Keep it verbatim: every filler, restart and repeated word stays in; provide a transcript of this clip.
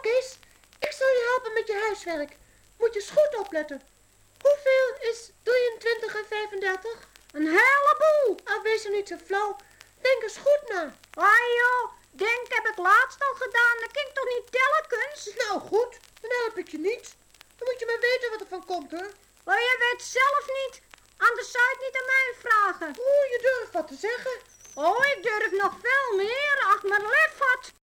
Kees, ik zal je helpen met je huiswerk. Moet je eens goed opletten. Hoeveel is drieëntwintig en vijfendertig? Een heleboel. Ah, wees er niet zo flauw. Denk eens goed na. Ah joh, denk heb ik laatst al gedaan. Dat kan ik toch niet telkens? Nou goed, dan help ik je niet. Dan moet je maar weten wat er van komt, hoor. Maar je weet zelf niet. Anders zou je het niet aan mij vragen. Oeh, je durft wat te zeggen. Oh, ik durf nog veel meer. Ach, maar lef had.